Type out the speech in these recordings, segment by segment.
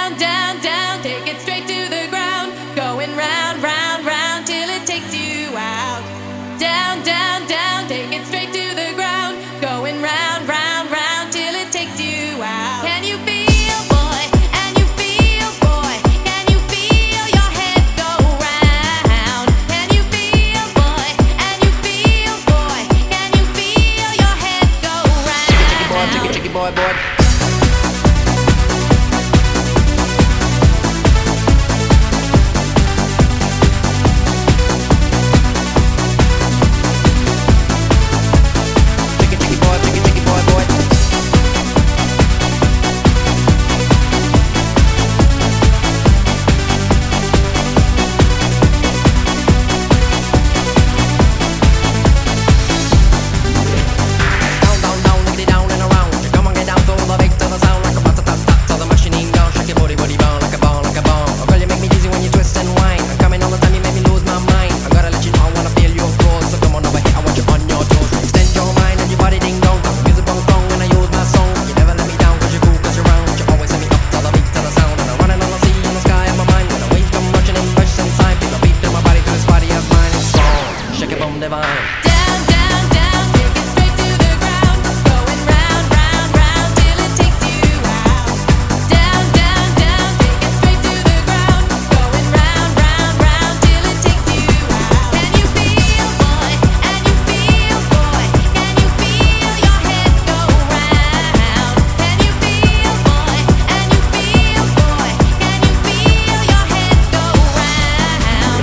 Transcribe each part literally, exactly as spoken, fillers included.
Down, down, down, take it straight to the ground. Going round, round, round till it takes you out. Down, down, down, take it straight to the ground. Going round, round, round till it takes you out. Can you feel, boy? And you feel, boy? Can you feel your head go round? Can you feel, boy? And you feel, boy? Can you feel your head go round? Chicky, chicky boy, boy. Divine. Down, down, down, take it straight to the ground. Going round, round, round till it takes you out. Down, down, down, take it straight to the ground. Going round, round, round till it takes you out. Can you feel, boy? And you feel, boy? Can you feel your head go round? Can you feel, boy? And you feel, boy? Can you feel your head go round?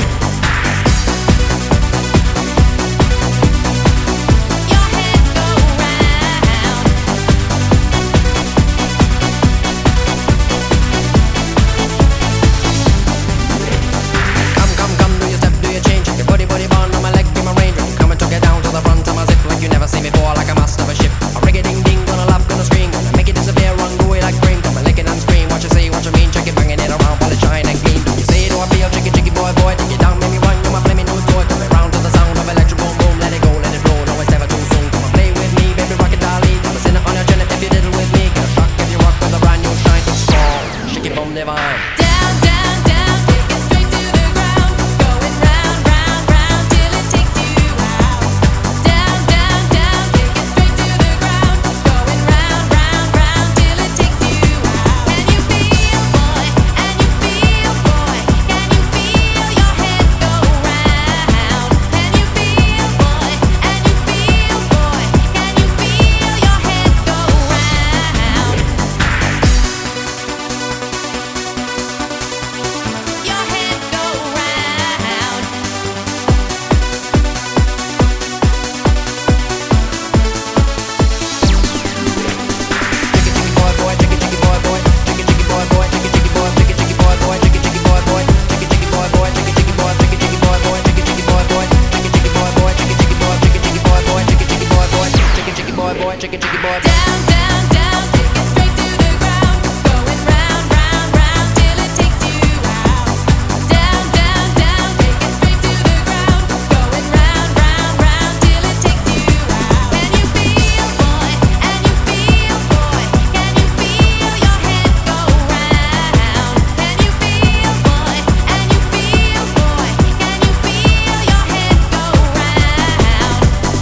See me fall like a master of a ship. A rig a ding ding, gonna laugh, gonna scream, gonna make it disappear, run, go away like cream. Come and lick it and scream, what you say, what you mean, check it, banging it around while it shine and gleam. You say, do I feel, chicky, chicky, boy, boy, take it down, make me run, you're my flaming new toy. Come around to the sound of electric boom, boom, let it go, let it roll, no, it's never too soon. Come and play with me, baby, rock it, dolly. Come and sit on your chin if you diddle with me. Get a shock if you rock with a brand new shine. Strong, shake it, boom, divine. Down, down, down, take it straight to the ground. Going round, round, round till it takes you out. Down, down, down, take it straight to the ground. Going round, round, round till it takes you out. Can you feel, boy? And you feel, boy? Can you feel your head go round? Can you feel, boy? And you feel, boy? Can you feel your head go round? Your head go round. Chicky, chicky boy, boy, chicky, chicky boy, boy, chicky, chicky boy, boy, chicky, chicky boy, chicky, chicky boy, boy, chicky, chicky boy, boy, chicky, chicky boy, boy, chicky, chicky boy, chicky, chicky boy, boy, chicky, chicky boy, boy, chicky, chicky boy, boy, chicky, chicky boy, chicky, chicky boy, boy, chicky, chicky boy, boy, chicky, chicky boy, boy, chicky, chicky boy. Down, down, down, take it straight to the ground. Going round, round, round till it takes you out. Down, down, down, take it straight to the ground. Going round, round, round till it takes you out. Can you feel, boy? And you feel, boy? Can you feel your head go round? Can you feel, boy? And you feel, boy? Can you feel your head go round?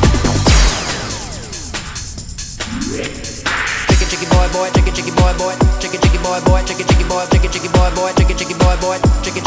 Chicky, chicky boy, boy, chicky, chicky boy, boy, chicky, chicky boy, boy, chicky, chicky boy, chicky, chicky boy, boy, chicky, chicky boy, boy, chicky,